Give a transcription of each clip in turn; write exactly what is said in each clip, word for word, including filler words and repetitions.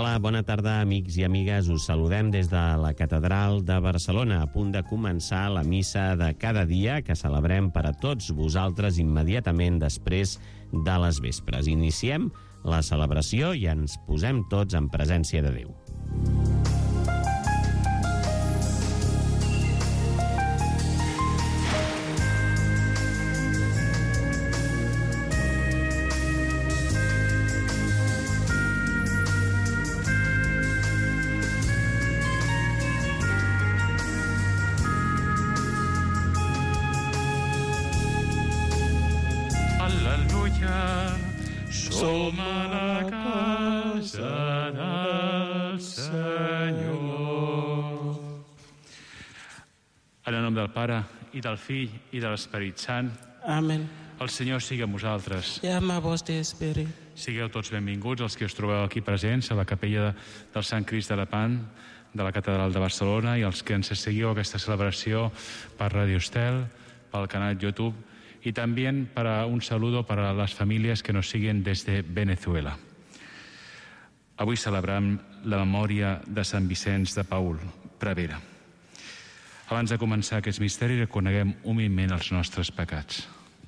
Hola, bona tarda, amics i amigues. Us saludem des de la Catedral de Barcelona, a punt de començar la missa de cada dia que celebrem per a tots vosaltres immediatament després de les vespres. Iniciem la celebració i ens posem tots en presència de Déu. Som a la casa del Senyor. En el nom del Pare, i del Fill, i de l'Esperit Sant. Amén. El Senyor sigui amb vosaltres. I amb el vostre esperit. Sigueu tots benvinguts, els que us trobeu aquí presents a la capella del Sant Crist de Lepant, de la Catedral de Barcelona, i els que ens seguiu aquesta celebració per Radio Estel, pel canal YouTube, y también para un saludo para las familias que nos siguen desde Venezuela. Avui celebrem la memòria de Sant Vicenç de Paül, prevere. Abans de començar aquest misteri, reconeguem humilment els nostres pecats.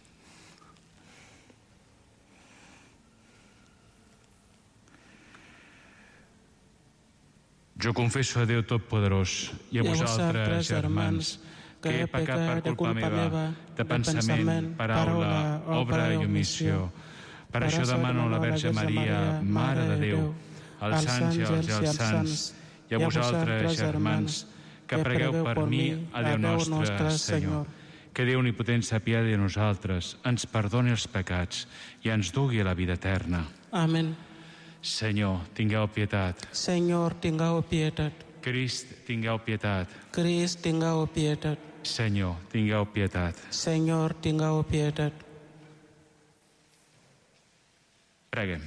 Jo confesso a Déu Totpoderós i a vosaltres, germans, que he pecat per culpa meva, de pensament, paraula, obra i omissió. Per això demano a la Verge Maria, Mare de Déu, als àngels i als sants, i a vosaltres, germans, que pregueu per mi a Déu nostre, Senyor. Que Déu omnipotent s'apiadi de nosaltres, ens perdoni els pecats i ens dugui a la vida eterna. Amén. Senyor, tingueu pietat. Senyor, tingueu pietat. Crist, tingueu pietat. Crist, tingueu pietat. Senyor, tingueu pietat. Senyor, tingueu pietat. Preguem.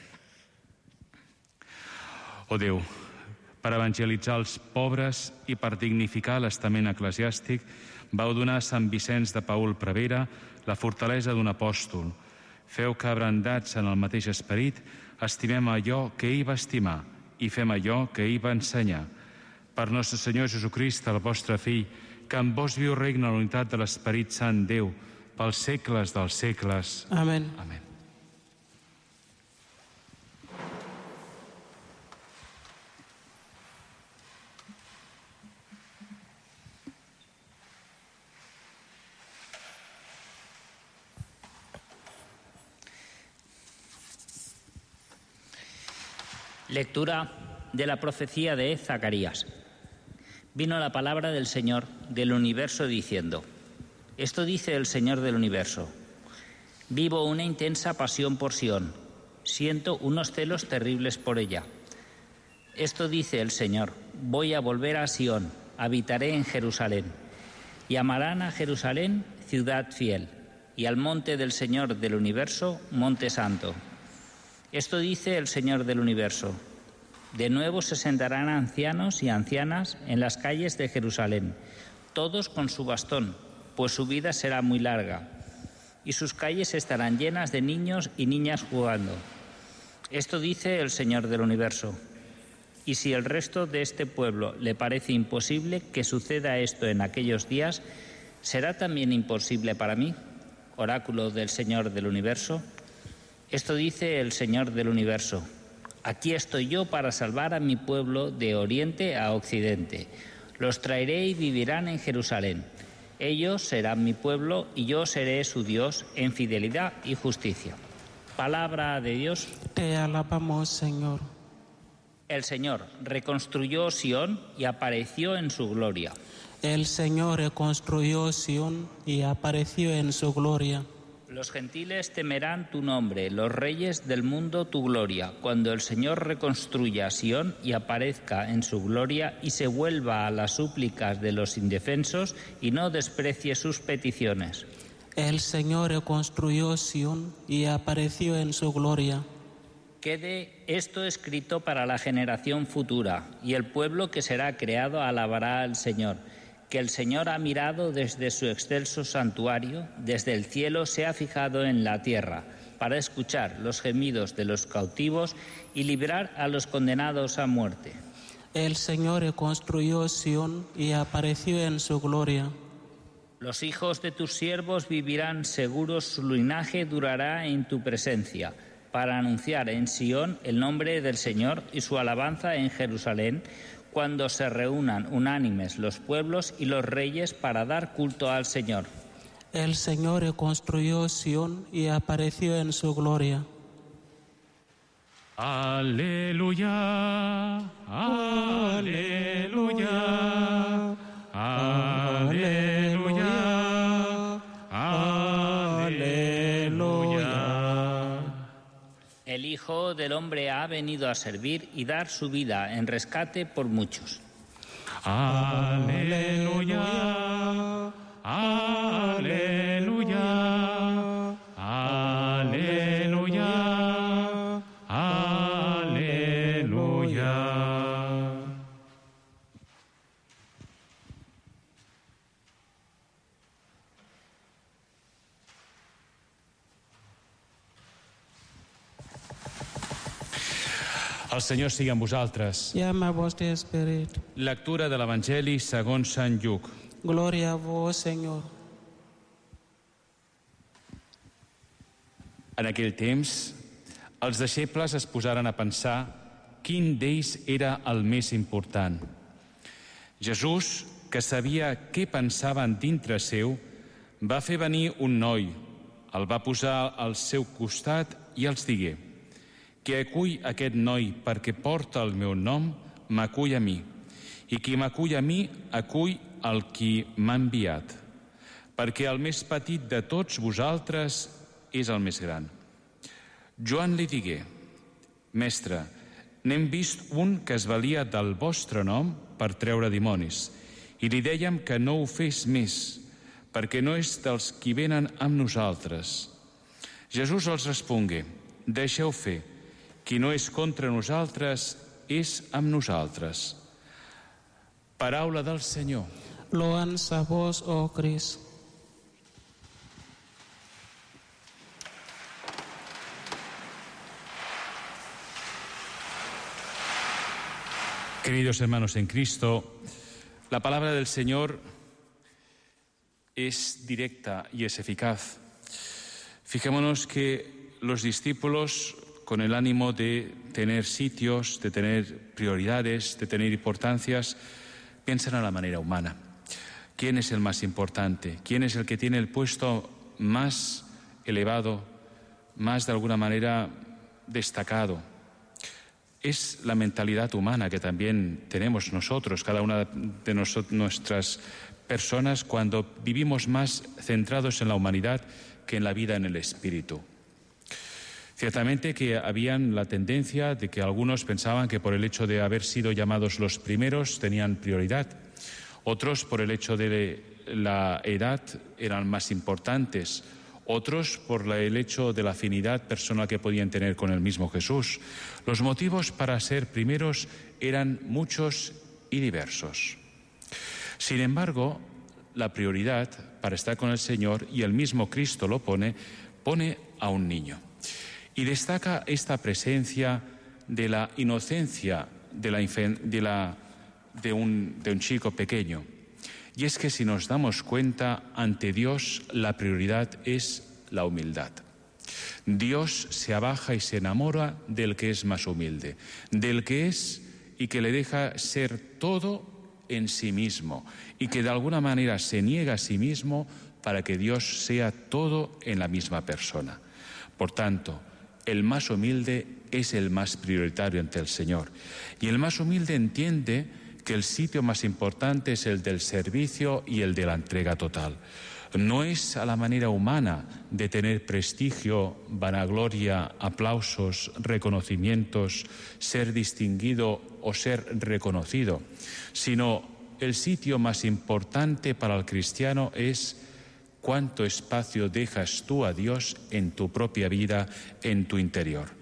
O Déu, per evangelitzar els pobres i per dignificar l'estament eclesiàstic, vau donar a Sant Vicenç de Paül prevere la fortalesa d'un apòstol. Feu que, abrandats en el mateix esperit, estimem allò que ell va estimar i fem allò que ell va ensenyar. Per nostre Senyor Jesucrist, el vostre Fill, que amb vos viu regna la unitat de l'Esperit Sant Déu, pels segles dels segles. Amén. Amén. Lectura de la profecía de Zacarías. Vino la palabra del Señor del universo diciendo: Esto dice el Señor del universo. Vivo una intensa pasión por Sión. Siento unos celos terribles por ella. Esto dice el Señor: Voy a volver a Sión, habitaré en Jerusalén. Llamarán a Jerusalén ciudad fiel, y al monte del Señor del universo, monte santo. Esto dice el Señor del universo: De nuevo se sentarán ancianos y ancianas en las calles de Jerusalén, todos con su bastón, pues su vida será muy larga, y sus calles estarán llenas de niños y niñas jugando. Esto dice el Señor del universo. Y si el resto de este pueblo le parece imposible que suceda esto en aquellos días, ¿será también imposible para mí, oráculo del Señor del universo? Esto dice el Señor del universo: Aquí estoy yo para salvar a mi pueblo de oriente a occidente. Los traeré y vivirán en Jerusalén. Ellos serán mi pueblo y yo seré su Dios en fidelidad y justicia. Palabra de Dios. Te alabamos, Señor. El Señor reconstruyó Sión y apareció en su gloria. El Señor reconstruyó Sión y apareció en su gloria. Los gentiles temerán tu nombre, los reyes del mundo tu gloria, cuando el Señor reconstruya Sión y aparezca en su gloria y se vuelva a las súplicas de los indefensos y no desprecie sus peticiones. El Señor reconstruyó Sión y apareció en su gloria. Quede esto escrito para la generación futura, y el pueblo que será creado alabará al Señor. Que el Señor ha mirado desde su excelso santuario, desde el cielo se ha fijado en la tierra, para escuchar los gemidos de los cautivos y librar a los condenados a muerte. El Señor reconstruyó Sión y apareció en su gloria. Los hijos de tus siervos vivirán seguros, su linaje durará en tu presencia, para anunciar en Sión el nombre del Señor y su alabanza en Jerusalén, cuando se reúnan unánimes los pueblos y los reyes para dar culto al Señor. El Señor reconstruyó Sión y apareció en su gloria. Aleluya, aleluya, aleluya, aleluya. El Hijo del Hombre ha venido a servir y dar su vida en rescate por muchos. Aleluya, aleluya, aleluya, aleluya. El Senyor sigui amb vosaltres. I amb el vostre esperit. Lectura de l'Evangeli segons Sant Lluc. Gloria a vos, Senyor. En aquell temps, els deixebles es posaren a pensar quin d'ells era el més important. Jesús, que sabia què pensaven dintre seu, va fer venir un noi, el va posar al seu costat i els digué: qui acull aquest noi perquè porta el meu nom, m'acull a mi, i qui m'acull a mi, acull el qui m'ha enviat, perquè el més petit de tots vosaltres és el més gran. Joan li digué: mestre, n'hem vist un que es valia del vostre nom per treure dimonis, i li dèiem que no ho fes més, perquè no és dels qui venen amb nosaltres. Jesús els respongué: deixeu fer, qui no és contra nosaltres és amb nosaltres. Paraula del Senyor. Loans a vos, oh Crist. Queridos hermanos en Cristo, la palabra del Señor es directa y es eficaz. Fijémonos que los discípulos, con el ánimo de tener sitios, de tener prioridades, de tener importancias, piensan a la manera humana. ¿Quién es el más importante? ¿Quién es el que tiene el puesto más elevado, más de alguna manera destacado? Es la mentalidad humana que también tenemos nosotros, cada una de nosotros, nuestras personas, cuando vivimos más centrados en la humanidad que en la vida en el espíritu. Ciertamente que habían la tendencia de que algunos pensaban que por el hecho de haber sido llamados los primeros tenían prioridad. Otros, por el hecho de la edad, eran más importantes. Otros, por el hecho de la afinidad personal que podían tener con el mismo Jesús. Los motivos para ser primeros eran muchos y diversos. Sin embargo, la prioridad para estar con el Señor, y el mismo Cristo lo pone, pone a un niño. Y destaca esta presencia de la inocencia de, la, de, la, de, un, de un chico pequeño. Y es que si nos damos cuenta, ante Dios la prioridad es la humildad. Dios se abaja y se enamora del que es más humilde, del que es y que le deja ser todo en sí mismo, y que de alguna manera se niega a sí mismo para que Dios sea todo en la misma persona. Por tanto, el más humilde es el más prioritario ante el Señor. Y el más humilde entiende que el sitio más importante es el del servicio y el de la entrega total. No es a la manera humana de tener prestigio, vanagloria, aplausos, reconocimientos, ser distinguido o ser reconocido, sino el sitio más importante para el cristiano es cuánto espacio dejas tú a Dios en tu propia vida, en tu interior.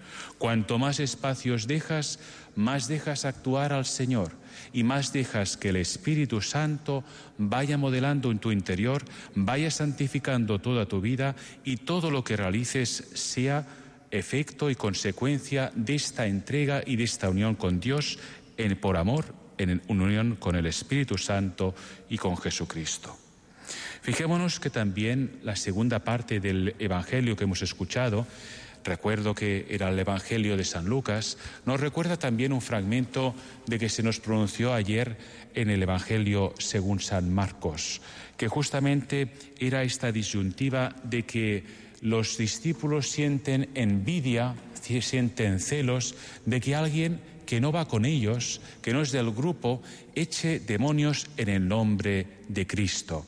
Cuanto más espacios dejas, más dejas actuar al Señor y más dejas que el Espíritu Santo vaya modelando en tu interior, vaya santificando toda tu vida y todo lo que realices sea efecto y consecuencia de esta entrega y de esta unión con Dios en, por amor, en unión con el Espíritu Santo y con Jesucristo. Fijémonos que también la segunda parte del Evangelio que hemos escuchado, recuerdo que era el Evangelio de San Lucas, nos recuerda también un fragmento de que se nos pronunció ayer en el Evangelio según San Marcos, que justamente era esta disyuntiva de que los discípulos sienten envidia, sienten celos de que alguien que no va con ellos, que no es del grupo, eche demonios en el nombre de Cristo.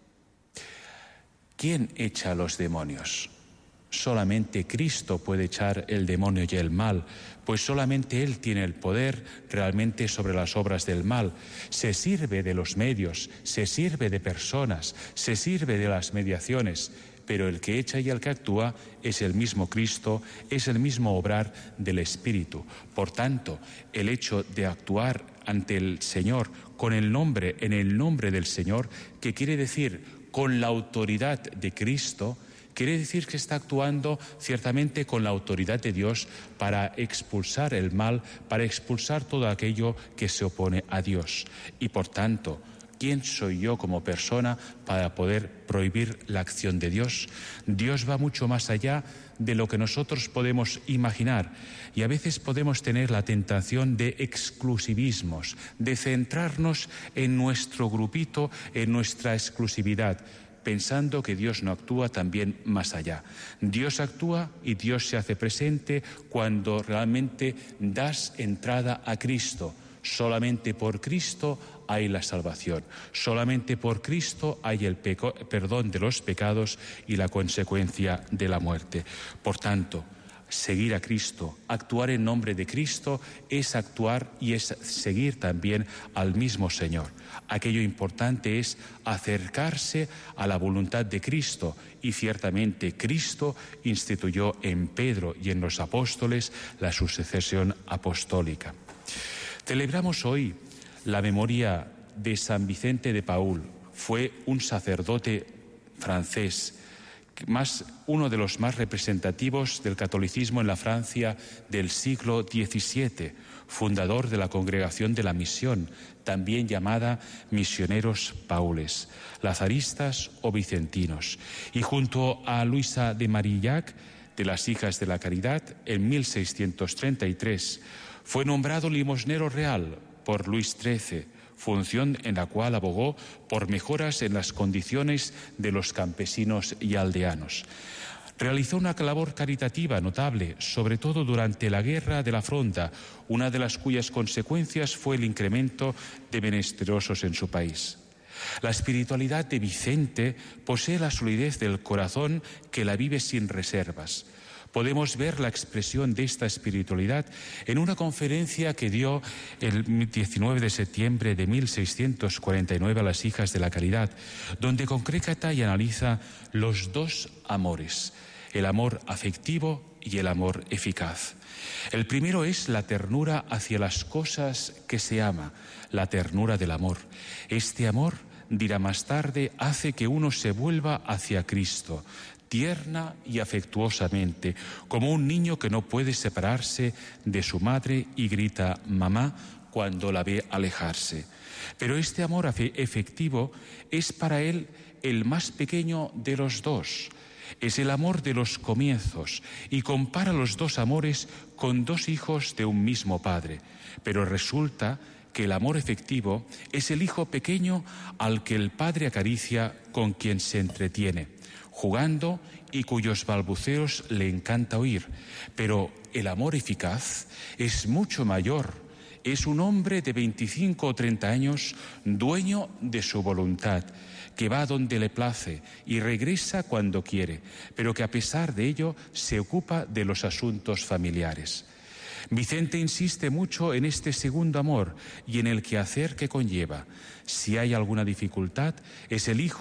¿Quién echa los demonios? Solamente Cristo puede echar el demonio y el mal, pues solamente Él tiene el poder realmente sobre las obras del mal. Se sirve de los medios, se sirve de personas, se sirve de las mediaciones, pero el que echa y el que actúa es el mismo Cristo, es el mismo obrar del Espíritu. Por tanto, el hecho de actuar ante el Señor con el nombre, en el nombre del Señor, que quiere decir con la autoridad de Cristo, quiere decir que está actuando ciertamente con la autoridad de Dios para expulsar el mal, para expulsar todo aquello que se opone a Dios. Y por tanto, ¿quién soy yo como persona para poder prohibir la acción de Dios? Dios va mucho más allá de lo que nosotros podemos imaginar y a veces podemos tener la tentación de exclusivismos, de centrarnos en nuestro grupito, en nuestra exclusividad, pensando que Dios no actúa también más allá. Dios actúa y Dios se hace presente cuando realmente das entrada a Cristo. Solamente por Cristo hay la salvación. Solamente por Cristo hay el peco, perdón de los pecados y la consecuencia de la muerte. Por tanto, seguir a Cristo, actuar en nombre de Cristo es actuar y es seguir también al mismo Señor. Aquello importante es acercarse a la voluntad de Cristo y ciertamente Cristo instituyó en Pedro y en los apóstoles la sucesión apostólica. Celebramos hoy la memoria de San Vicente de Paúl. Fue un sacerdote francés, más, uno de los más representativos del catolicismo en la Francia del siglo diecisiete, fundador de la Congregación de la Misión, también llamada Misioneros Paules, lazaristas o vicentinos. Y junto a Luisa de Marillac, de las Hijas de la Caridad, en mil seiscientos treinta y tres, fue nombrado limosnero real por Luis trece, función en la cual abogó por mejoras en las condiciones de los campesinos y aldeanos. Realizó una labor caritativa notable, sobre todo durante la Guerra de la Fronda, una de las cuyas consecuencias fue el incremento de menesterosos en su país. La espiritualidad de Vicente posee la solidez del corazón que la vive sin reservas. Podemos ver la expresión de esta espiritualidad en una conferencia que dio el diecinueve de septiembre de mil seiscientos cuarenta y nueve a las Hijas de la Caridad, donde concreta y analiza los dos amores, el amor afectivo y el amor eficaz. El primero es la ternura hacia las cosas que se ama, la ternura del amor. Este amor, dirá más tarde, hace que uno se vuelva hacia Cristo, tierna y afectuosamente, como un niño que no puede separarse de su madre y grita «mamá» cuando la ve alejarse. Pero este amor efectivo es para él el más pequeño de los dos. Es el amor de los comienzos y compara los dos amores con dos hijos de un mismo padre. Pero resulta que el amor efectivo es el hijo pequeño al que el padre acaricia, con quien se entretiene, jugando y cuyos balbuceos le encanta oír. Pero el amor eficaz es mucho mayor. Es un hombre de veinticinco o treinta años, dueño de su voluntad, que va donde le place y regresa cuando quiere, pero que a pesar de ello se ocupa de los asuntos familiares. Vicente insiste mucho en este segundo amor y en el quehacer que conlleva. Si hay alguna dificultad, es el hijo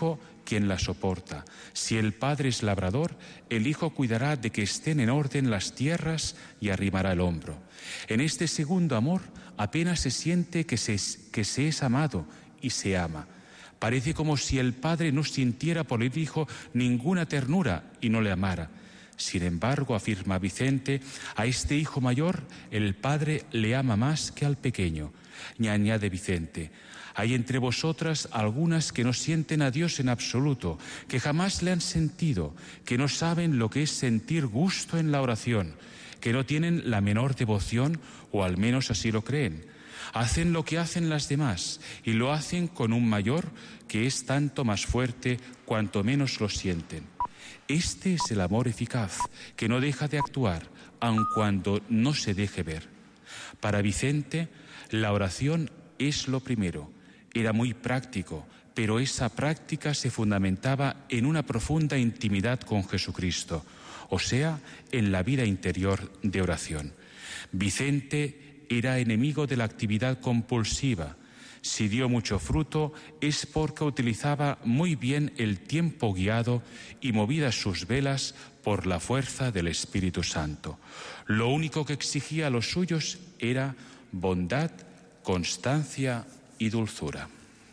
quien la soporta. Si el padre es labrador, el hijo cuidará de que estén en orden las tierras y arrimará el hombro. En este segundo amor apenas se siente que se, que se es amado y se ama. Parece como si el padre no sintiera por el hijo ninguna ternura y no le amara. Sin embargo, afirma Vicente, a este hijo mayor el padre le ama más que al pequeño. Y añade Vicente, hay entre vosotras algunas que no sienten a Dios en absoluto, que jamás le han sentido, que no saben lo que es sentir gusto en la oración, que no tienen la menor devoción, o al menos así lo creen. Hacen lo que hacen las demás y lo hacen con un mayor que es tanto más fuerte cuanto menos lo sienten. Este es el amor eficaz, que no deja de actuar, aun cuando no se deje ver. Para Vicente, la oración es lo primero. Era muy práctico, pero esa práctica se fundamentaba en una profunda intimidad con Jesucristo, o sea, en la vida interior de oración. Vicente era enemigo de la actividad compulsiva. Si dio mucho fruto es porque utilizaba muy bien el tiempo guiado y movidas sus velas por la fuerza del Espíritu Santo. Lo único que exigía a los suyos era bondad, constancia y dulzura.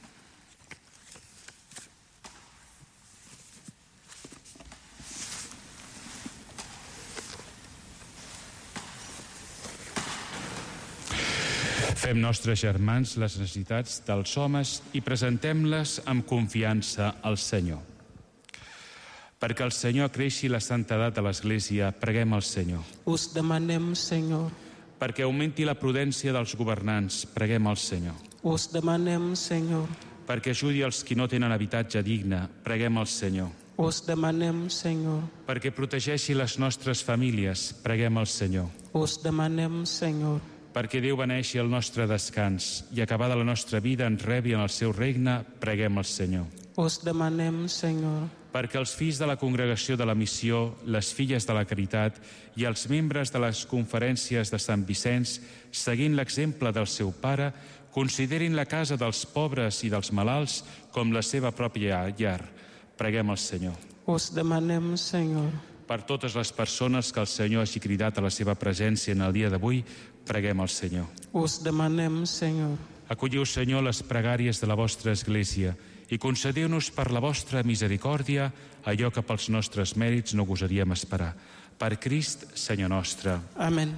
Fem nostres, germans, les necessitats dels homes i presentem-les amb confiança al Senyor. Perquè el Senyor creixi la santedat de l'Església, preguem al Senyor. Us demanem, Senyor. Perquè augmenti la prudència dels governants, preguem al Senyor. Us demanem, Senyor. Perquè ajudi els qui no tenen habitatge digne, preguem al Senyor. Us demanem, Senyor. Perquè protegeixi les nostres famílies, preguem al Senyor. Us demanem, Senyor. Perquè Déu beneixi el nostre descans i acabada la nostra vida ens rebi en el seu regne, preguem al Senyor. Us demanem, Senyor. Perquè els fills de la Congregació de la Missió, les filles de la Caritat i els membres de les conferències de Sant Vicenç, seguint l'exemple del seu pare, considerin la casa dels pobres i dels malalts com la seva pròpia llar. Preguem al Senyor. Us demanem, Senyor. Per totes les persones que el Senyor hagi cridat a la seva presència en el dia d'avui, preguem al Senyor. Us demanem, Senyor. Acolliu, Senyor, les pregàries de la vostra Església i concediu-nos per la vostra misericòrdia allò que pels nostres mèrits no gosaríem esperar. Per Crist, Senyor nostre. Amén.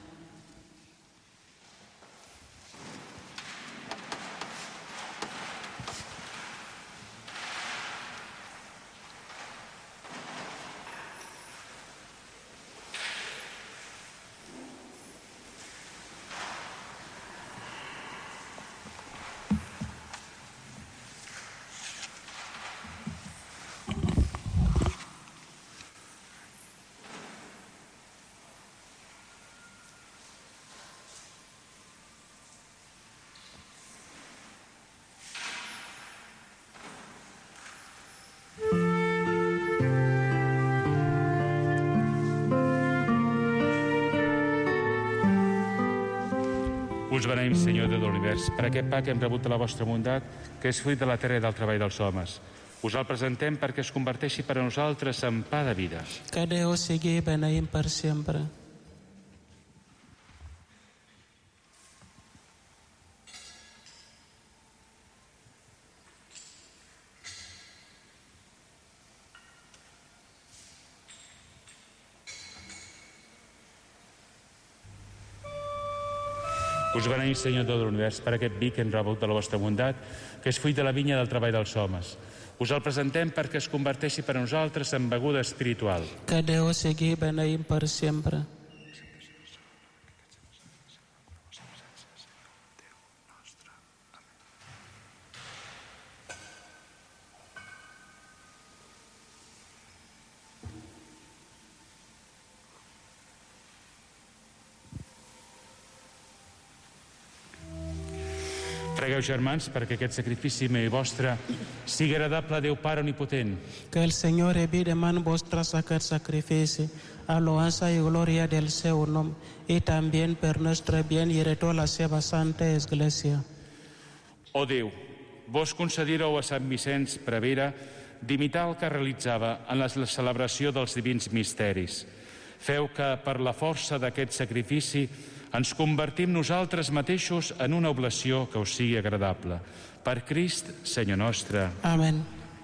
Us beneïm, Senyor Déu de l'univers, per aquest pa que hem rebut de la vostra bondat, que és fruit de la terra i del treball dels homes. Us el presentem perquè es converteixi per a nosaltres en pa de vida. Que Déu sigui beneït per sempre. Us beneïm, Senyor Déu de l'univers, per aquest vi que hem rebut de la vostra bondat, que és fruit de la vinya del treball dels homes. Us el presentem perquè es converteixi per a nosaltres en beguda espiritual. Que Déu sigui beneït per sempre. Pregueu, germans, perquè aquest sacrifici meu i vostre sigui agradable a Déu Pare Omnipotent. Que el Señor evite en vosotras aquest sacrifici, a loança i glòria del seu nom, i també per nostre bien i de tota la seva santa Església. Ó Déu, vos concedireu a Sant Vicenç Prevera d'imitar el que realitzava en la celebració dels divins misteris. Feu que, per la força d'aquest sacrifici, ens convertim nosaltres mateixos en una oblació que us sigui agradable. Per Crist, Senyor nostre. Amén.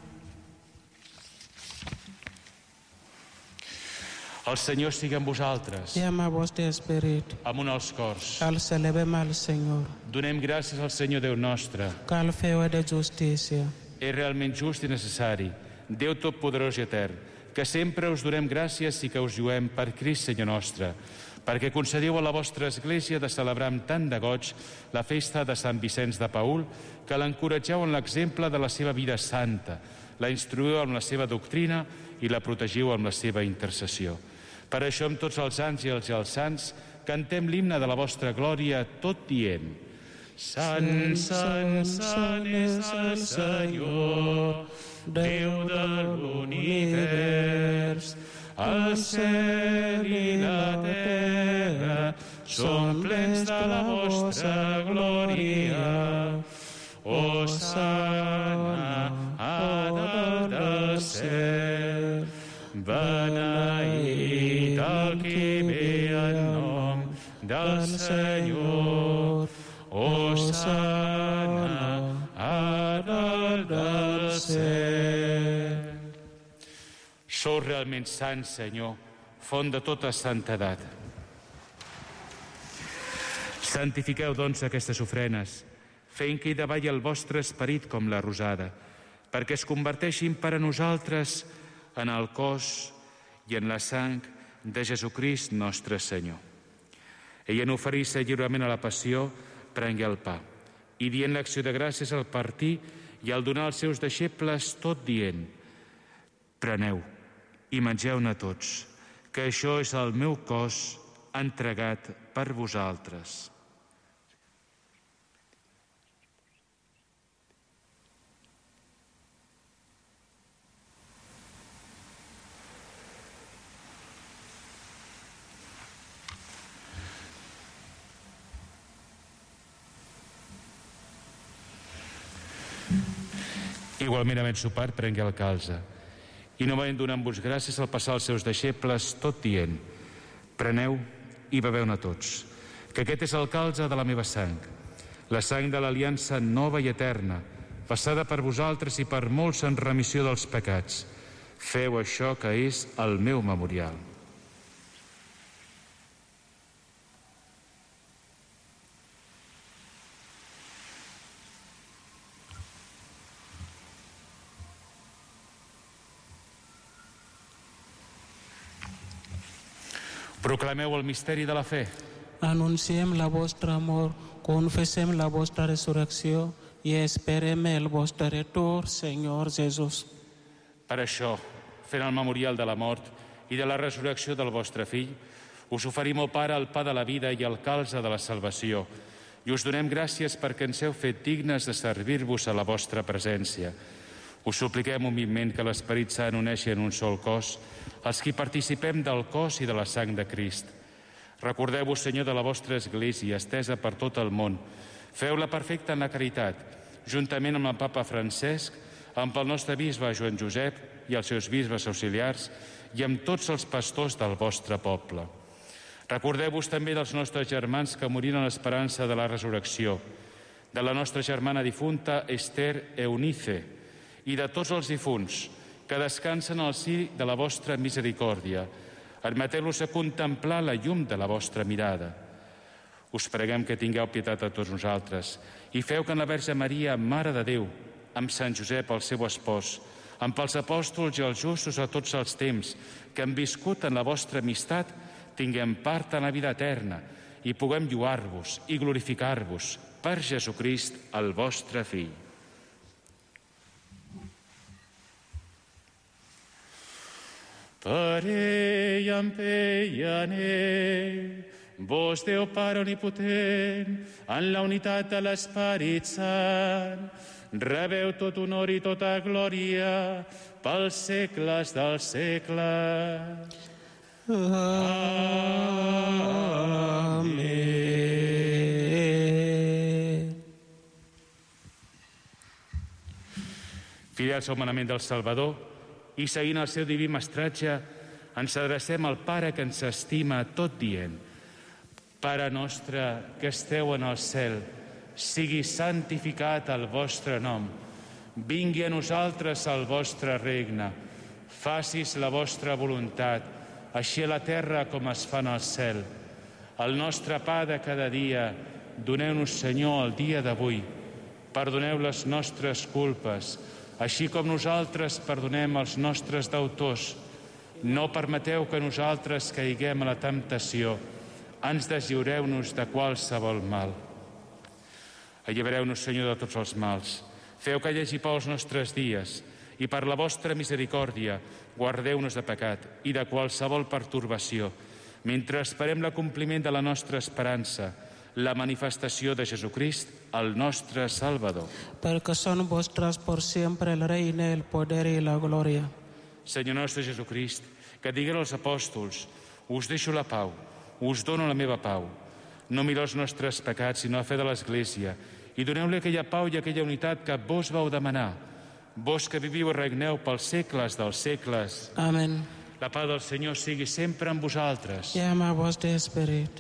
El Senyor sigui amb vosaltres. I amb el vostre esperit. Amunt els cors. El celebem al Senyor. Donem gràcies al Senyor Déu nostre. Que el feu de justícia. És realment just i necessari, Déu Totpoderós i Etern, que sempre us donem gràcies i que us lluem per Crist, Senyor nostre, perquè concediu a la vostra Església de celebrar amb tant de goig la festa de Sant Vicenç de Paül, que l'encoratgeu en l'exemple de la seva vida santa, la instruïu amb la seva doctrina i la protegiu amb la seva intercessió. Per això, amb tots els àngels i els sants, cantem l'himne de la vostra glòria, tot dient: Sant, sant, sant és el Senyor, Déu de l'univers. El cel i la terra són plens de la vostra glòria. Hosana a dalt del cel. Beneït el qui ve en nom del Senyor. Hosana a dalt del cel. Sou realment sant, Senyor, font de tota santedat. Santifiqueu, doncs, aquestes ofrenes, fent que hi davalli el vostre esperit com la rosada, perquè es converteixin per a nosaltres en el cos i en la sang de Jesucrist nostre Senyor. Ell, en oferir-se lliurement a la passió, prengué el pa, i dient l'acció de gràcies al partir i al donar als seus deixebles, tot dient: preneu i mengeu-ne tots, que això és el meu cos entregat per vosaltres. Igualment, havent sopat, prengué el calze, i novament donant-vos gràcies al passar als seus deixebles, tot dient: preneu i beveu-ne tots, que aquest és el calze de la meva sang, la sang de l'aliança nova i eterna, passada per vosaltres i per molts en remissió dels pecats. Feu això, que és el meu memorial. Proclameu el misteri de la fe. Anunciem la vostra amor, confessem la vostra resurrecció i esperem el vostre retorn, Senyor Jesús. Per això, fent el memorial de la mort i de la resurrecció del vostre fill, us oferim, ó Pare, el pa de la vida i el calze de la salvació, i us donem gràcies perquè ens heu fet dignes de servir-vos a la vostra presència. Us supliquem humilment que l'Esperit Sant uneixi en un sol cos els qui participem del cos i de la sang de Crist. Recordeu-vos, Senyor, de la vostra Església, estesa per tot el món. Feu-la perfecta en la caritat, juntament amb el papa Francesc, amb el nostre bisbe Joan Josep i els seus bisbes auxiliars i amb tots els pastors del vostre poble. Recordeu-vos també dels nostres germans que moriren a l'esperança de la resurrecció, de la nostra germana difunta Esther Eunice i de tots els difunts que descansen al si de la vostra misericòrdia. Admeteu-los a contemplar la llum de la vostra mirada. Us preguem que tingueu pietat a tots nosaltres i feu que en la Verge Maria, Mare de Déu, amb Sant Josep, el seu espòs, amb els apòstols i els justos a tots els temps que han viscut en la vostra amistat, tinguem part en la vida eterna i puguem lloar-vos i glorificar-vos per Jesucrist, el vostre Fill. Per ell, amb ell i en ell, vos, Déu Pare omnipotent, en la unitat de l'Esperit Sant, rebeu tot honor i tota glòria pels segles dels segles. Amén. Fidels al manament del Salvador i seguint el seu diví mestratge, ens adrecem al Pare que ens estima tot dient: Pare nostre que esteu en el cel, sigui santificat el vostre nom. Vingui a nosaltres el vostre regne. Facis la vostra voluntat, així a la terra com es fa en el cel. El nostre pa de cada dia, doneu-nos, Senyor, el dia d'avui. Perdoneu les nostres culpes, així com nosaltres perdonem els nostres deutors. No permeteu que nosaltres caiguem a la temptació. Ens deslliureu-nos de qualsevol mal. Allibereu-nos, Senyor, de tots els mals. Feu que hi hagi pau als nostres dies i per la vostra misericòrdia guardeu-nos de pecat i de qualsevol pertorbació, mentre esperem l'acompliment de la nostra esperança, la manifestació de Jesucrist, el nostre Salvador. Perquè són vostres por siempre el reino, el poder i la glòria. Senyor nostre Jesucrist, que digueu als apòstols: us deixo la pau, us dono la meva pau. No mireu els nostres pecats, sinó la fe de l'Església, i doneu-li aquella pau i aquella unitat que vos vau demanar. Vos que viviu i regneu pels segles dels segles. Amén. La pau del Senyor sigui sempre amb vosaltres. I amb el vostre esperit.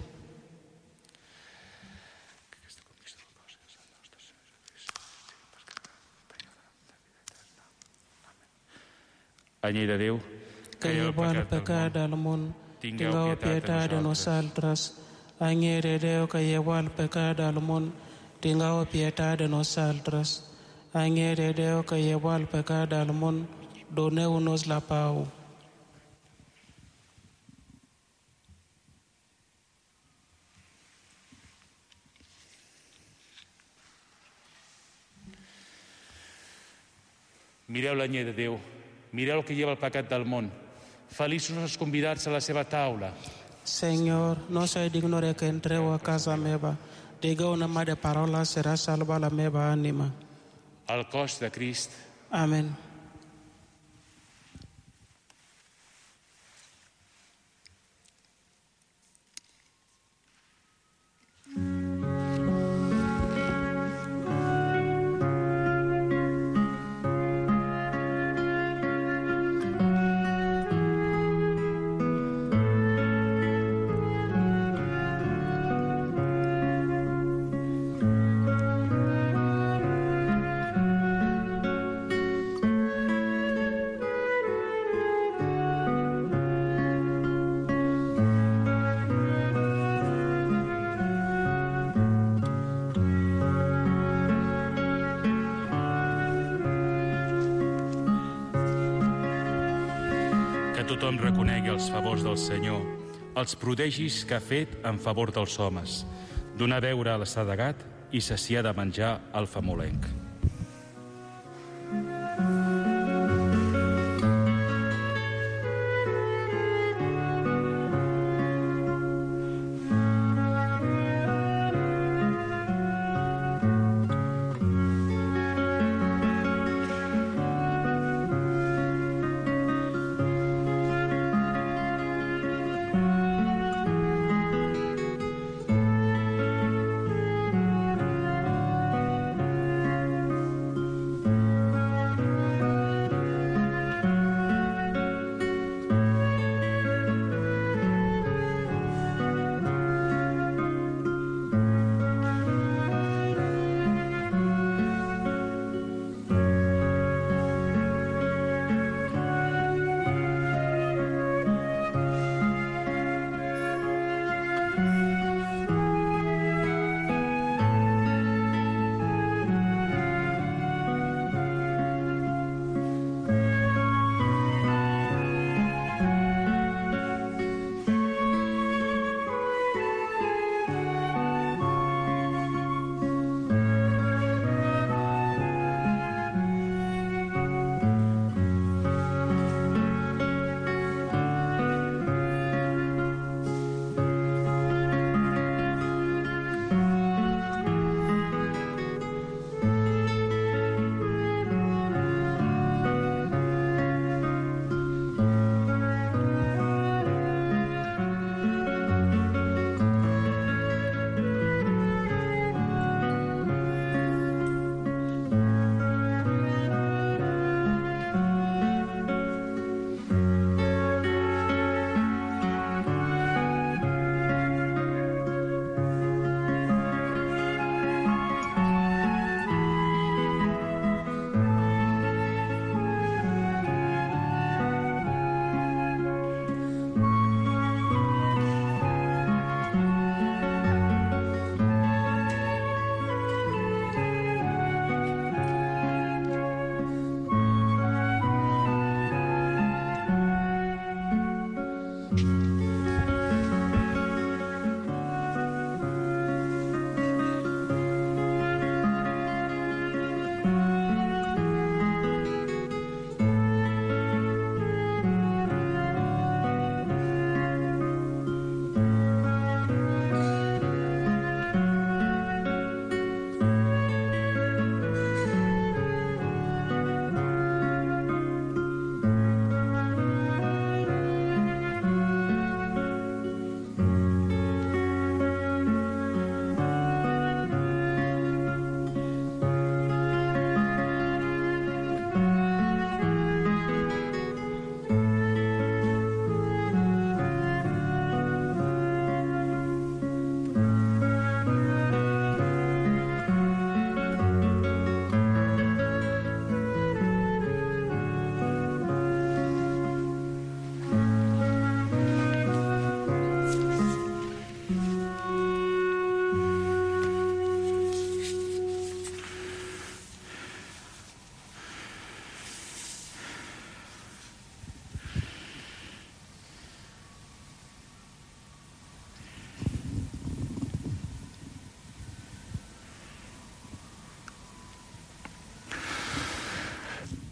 Anyell de Déu, que llevó el pecat del món, tingueu pietat de nosaltres. Anyell de Déu, que llevó el pecat del món, tingueu pietat de nosaltres. Anyell de Déu, que llevó el pecat del món, doneu-nos la pau. Mireu l'anyell de Déu, mireu el que lleva el pecat del món. Feliços els convidats a la seva taula. Senyor, no soy digno de que entreu a casa meva. Digueu una mà de paraula, serà salva la meva ànima. El cos de Crist. Amén. Tothom reconegui els favors del Senyor, els prodigis que ha fet en favor dels homes, donar a beure a l'assedegat i saciar de menjar al famolenc.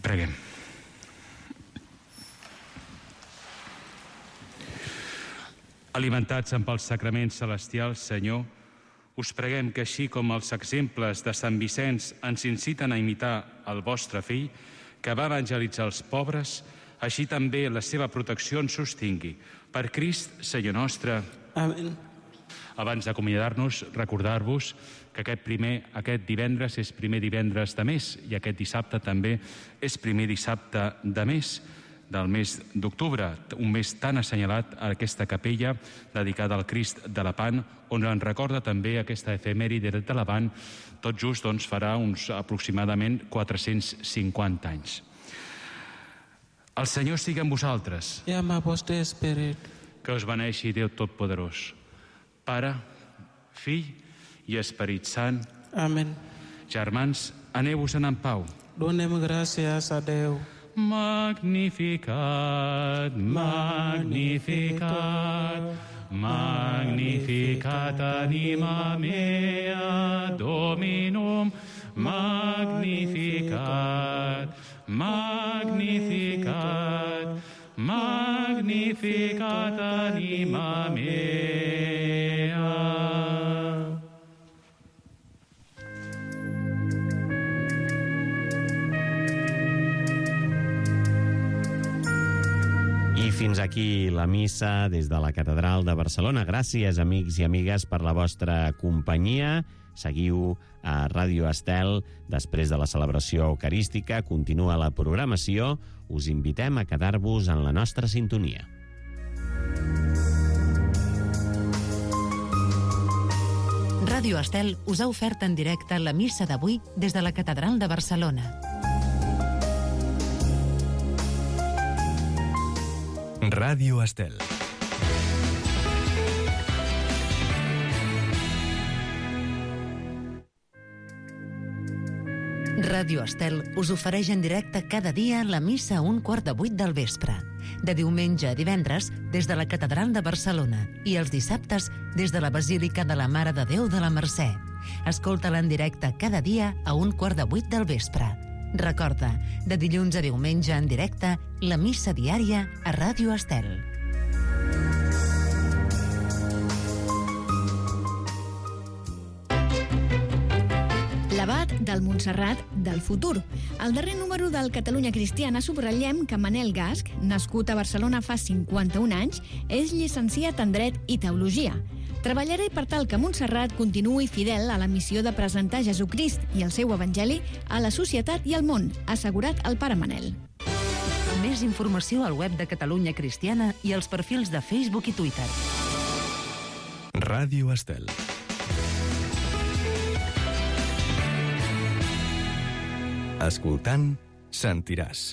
Preguem. Alimentats amb els sacraments celestials, Senyor, us preguem que així com els exemples de Sant Vicenç ens inciten a imitar el vostre fill, que va evangelitzar els pobres, així també la seva protecció ens sostingui. Per Crist, Senyor nostre. Amén. Abans d'acomiadar-nos, recordar-vos que aquest, primer, aquest divendres és primer divendres de mes i aquest dissabte també és primer dissabte de mes, del mes d'octubre, un mes tan assenyalat a aquesta capella dedicada al Crist de Lepant, on en recorda també aquesta efemèride de Lepant, tot just doncs, farà uns aproximadament quatre-cents cinquanta anys. El Senyor sigui amb vosaltres. I amb el vostre esperit. Que us beneixi Déu Totpoderós, Pare, Fill i Esperit Sant. Amén. Germans, aneu-vos-en en pau. Donem gràcies a Déu. Magnificat, magnificat, magnificat anima mea Dominum, magnificat, magnificat, magnificat anima mea. I fins aquí la missa des de la Catedral de Barcelona. Gràcies, amics i amigues, per la vostra companyia. Seguiu a Ràdio Estel. Després de la celebració eucarística, continua la programació. Us invitem a quedar-vos en la nostra sintonia. Ràdio Estel us ha ofert en directe la missa d'avui des de la Catedral de Barcelona. Ràdio Estel. Ràdio Estel us ofereix en directe cada dia la missa a un quart de vuit del vespre. De diumenge a divendres, des de la Catedral de Barcelona, i els dissabtes, des de la Basílica de la Mare de Déu de la Mercè. Escolta-la en directe cada dia a un quart de vuit del vespre. Recorda, de dilluns a diumenge en directe, la missa diària a Ràdio Estel. L'abat del Montserrat del futur. Al darrer número del Catalunya Cristiana subratllem que Manel Gasch, nascut a Barcelona fa cinquanta-un anys, és llicenciat en Dret i Teologia. Treballaré per tal que Montserrat continuï fidel a la missió de presentar Jesucrist i el seu evangeli a la societat i al món, ha assegurat el pare Manel. Més informació al web de Catalunya Cristiana i als perfils de Facebook i Twitter. Ràdio Estel. Escoltant, sentiràs.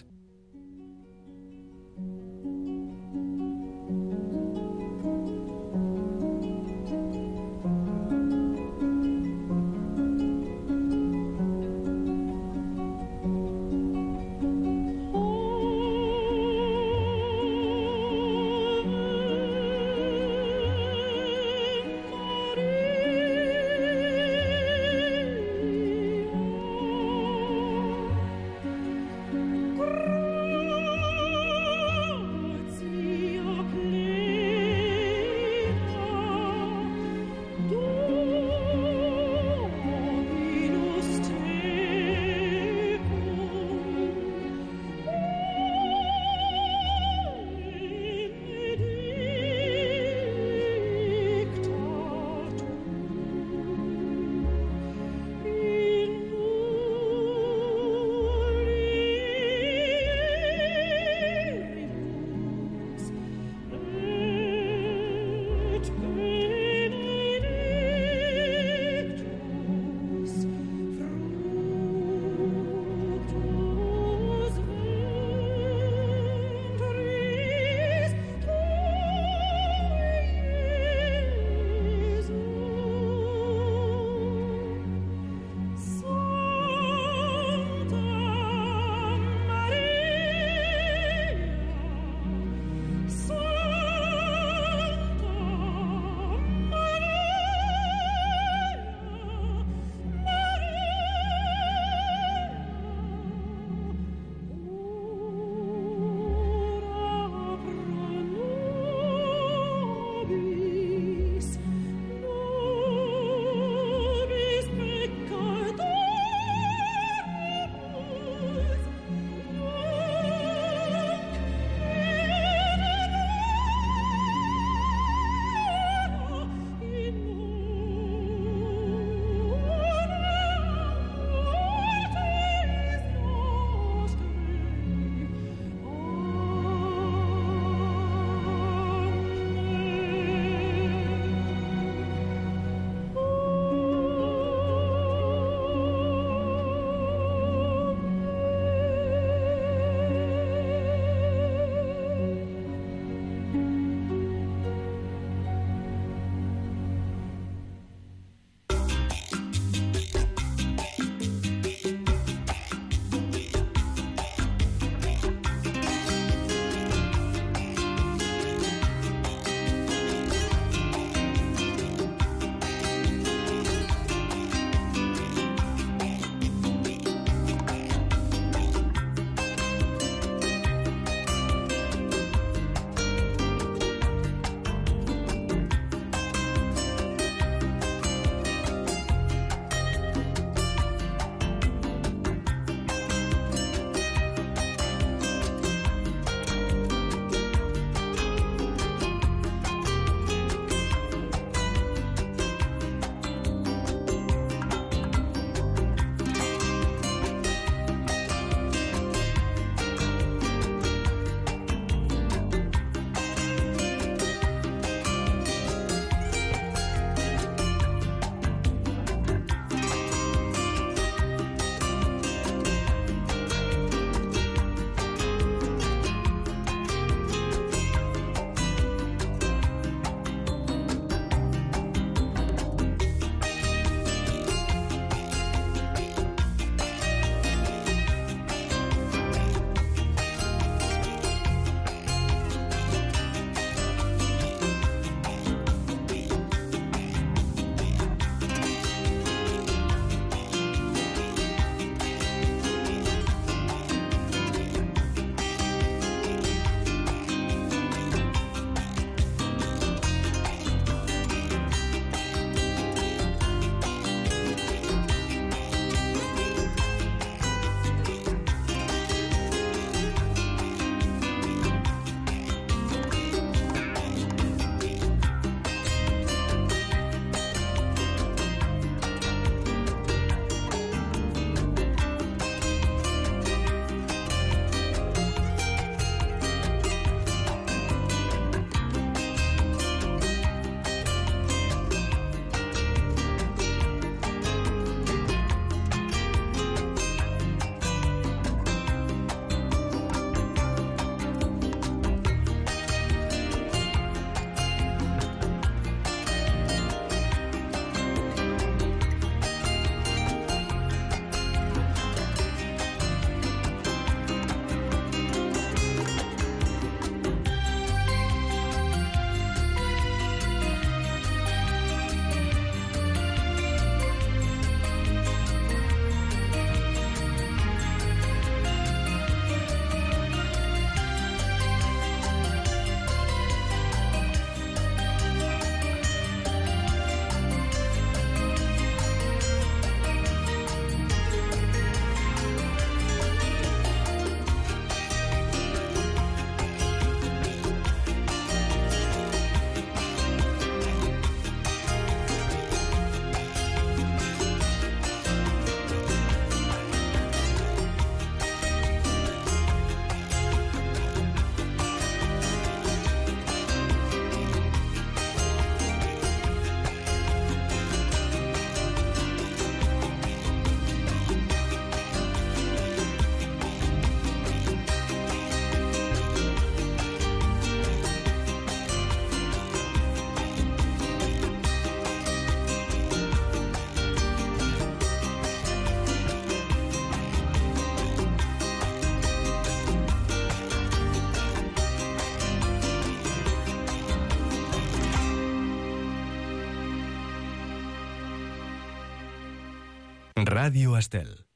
Ràdio Estel.